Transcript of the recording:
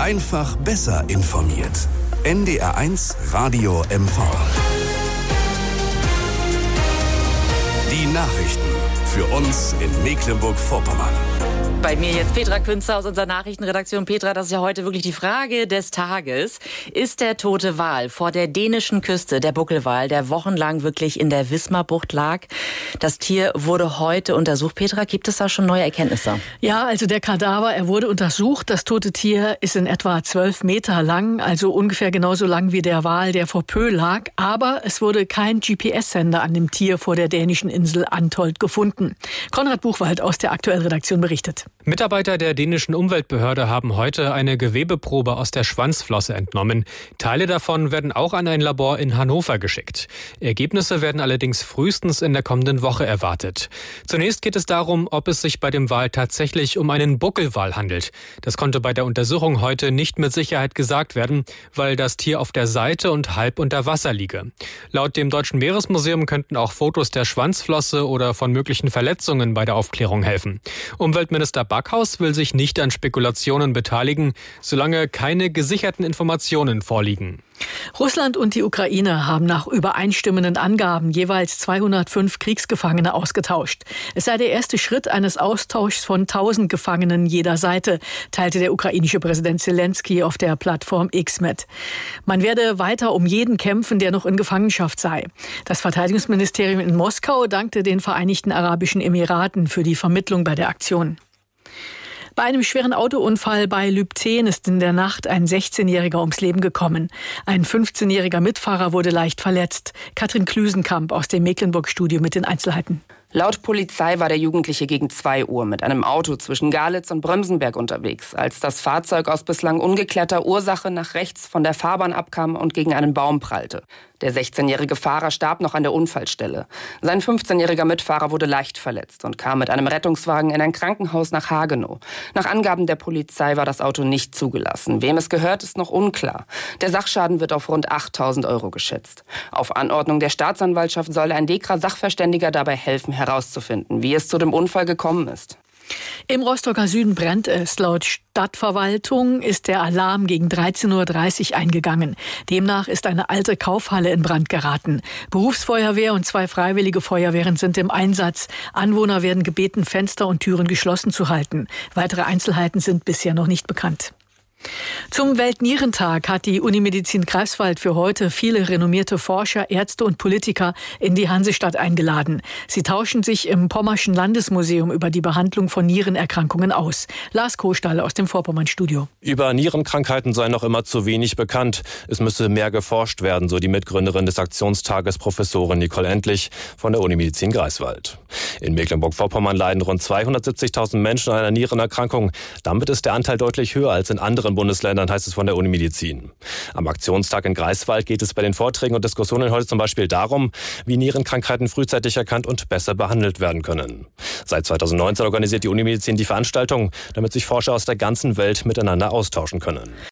Einfach besser informiert. NDR1 Radio MV. Die Nachrichten für uns in Mecklenburg-Vorpommern. Bei mir jetzt Petra Künzer aus unserer Nachrichtenredaktion. Petra, das ist ja heute wirklich die Frage des Tages. Ist der tote Wal vor der dänischen Küste, der Buckelwal, der wochenlang wirklich in der Wismarbucht lag? Das Tier wurde heute untersucht. Petra, gibt es da schon neue Erkenntnisse? Ja, also der Kadaver, er wurde untersucht. Das tote Tier ist in etwa 12 Meter lang, also ungefähr genauso lang wie der Wal, der vor Pö lag. Aber es wurde kein GPS-Sender an dem Tier vor der dänischen Insel Antolt gefunden. Konrad Buchwald aus der aktuellen Redaktion berichtet. Mitarbeiter der dänischen Umweltbehörde haben heute eine Gewebeprobe aus der Schwanzflosse entnommen. Teile davon werden auch an ein Labor in Hannover geschickt. Ergebnisse werden allerdings frühestens in der kommenden Woche erwartet. Zunächst geht es darum, ob es sich bei dem Wal tatsächlich um einen Buckelwal handelt. Das konnte bei der Untersuchung heute nicht mit Sicherheit gesagt werden, weil das Tier auf der Seite und halb unter Wasser liege. Laut dem Deutschen Meeresmuseum könnten auch Fotos der Schwanzflosse oder von möglichen Verletzungen bei der Aufklärung helfen. Umweltminister Backhaus will sich nicht an Spekulationen beteiligen, solange keine gesicherten Informationen vorliegen. Russland und die Ukraine haben nach übereinstimmenden Angaben jeweils 205 Kriegsgefangene ausgetauscht. Es sei der erste Schritt eines Austauschs von 1000 Gefangenen jeder Seite, teilte der ukrainische Präsident Zelensky auf der Plattform X mit. Man werde weiter um jeden kämpfen, der noch in Gefangenschaft sei. Das Verteidigungsministerium in Moskau dankte den Vereinigten Arabischen Emiraten für die Vermittlung bei der Aktion. Bei einem schweren Autounfall bei Lübten ist in der Nacht ein 16-Jähriger ums Leben gekommen. Ein 15-jähriger Mitfahrer wurde leicht verletzt. Katrin Klüsenkamp aus dem Mecklenburg-Studio mit den Einzelheiten. Laut Polizei war der Jugendliche gegen 2 Uhr mit einem Auto zwischen Galitz und Brömsenberg unterwegs, als das Fahrzeug aus bislang ungeklärter Ursache nach rechts von der Fahrbahn abkam und gegen einen Baum prallte. Der 16-jährige Fahrer starb noch an der Unfallstelle. Sein 15-jähriger Mitfahrer wurde leicht verletzt und kam mit einem Rettungswagen in ein Krankenhaus nach Hagenow. Nach Angaben der Polizei war das Auto nicht zugelassen. Wem es gehört, ist noch unklar. Der Sachschaden wird auf rund 8.000 € geschätzt. Auf Anordnung der Staatsanwaltschaft soll ein DEKRA-Sachverständiger dabei helfen, herauszufinden, wie es zu dem Unfall gekommen ist. Im Rostocker Süden brennt es. Laut Stadtverwaltung ist der Alarm gegen 13.30 Uhr eingegangen. Demnach ist eine alte Kaufhalle in Brand geraten. Berufsfeuerwehr und 2 freiwillige Feuerwehren sind im Einsatz. Anwohner werden gebeten, Fenster und Türen geschlossen zu halten. Weitere Einzelheiten sind bisher noch nicht bekannt. Zum Weltnierentag hat die Unimedizin Greifswald für heute viele renommierte Forscher, Ärzte und Politiker in die Hansestadt eingeladen. Sie tauschen sich im Pommerschen Landesmuseum über die Behandlung von Nierenerkrankungen aus. Lars Kohlstahl aus dem Vorpommern-Studio. Über Nierenkrankheiten sei noch immer zu wenig bekannt. Es müsse mehr geforscht werden, so die Mitgründerin des Aktionstages, Professorin Nicole Endlich von der Unimedizin Greifswald. In Mecklenburg-Vorpommern leiden rund 270.000 Menschen an einer Nierenerkrankung. Damit ist der Anteil deutlich höher als in anderen Bundesländern, heißt es von der Unimedizin. Am Aktionstag in Greifswald geht es bei den Vorträgen und Diskussionen heute zum Beispiel darum, wie Nierenkrankheiten frühzeitig erkannt und besser behandelt werden können. Seit 2019 organisiert die Unimedizin die Veranstaltung, damit sich Forscher aus der ganzen Welt miteinander austauschen können.